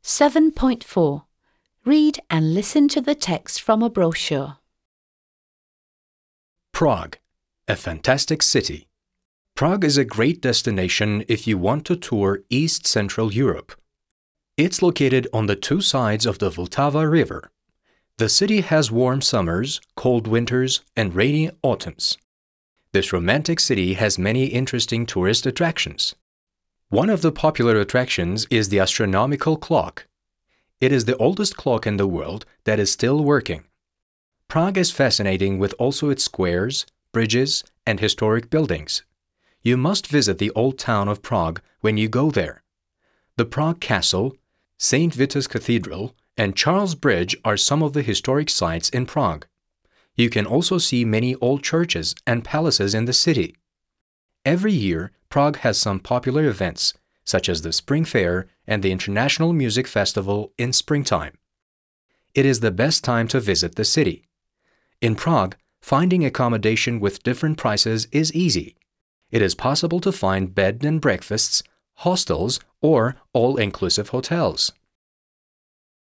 7.4. Read and listen to the text from a brochure. Prague, a fantastic city. Prague is a great destination if you want to tour East Central Europe. It's located on the two sides of the Vltava River. The city has warm summers, cold winters, and rainy autumns. This romantic city has many interesting tourist attractions. One of the popular attractions is the astronomical clock. It is the oldest clock in the world that is still working. Prague is fascinating with also its squares, bridges, and historic buildings. You must visit the old town of Prague when you go there. The Prague Castle, St. Vitus Cathedral, and Charles Bridge are some of the historic sites in Prague. You can also see many old churches and palaces in the city. Every year, Prague has some popular events, such as the Spring Fair and the International Music Festival in springtime. It is the best time to visit the city. In Prague, finding accommodation with different prices is easy. It is possible to find bed and breakfasts, hostels, or all-inclusive hotels.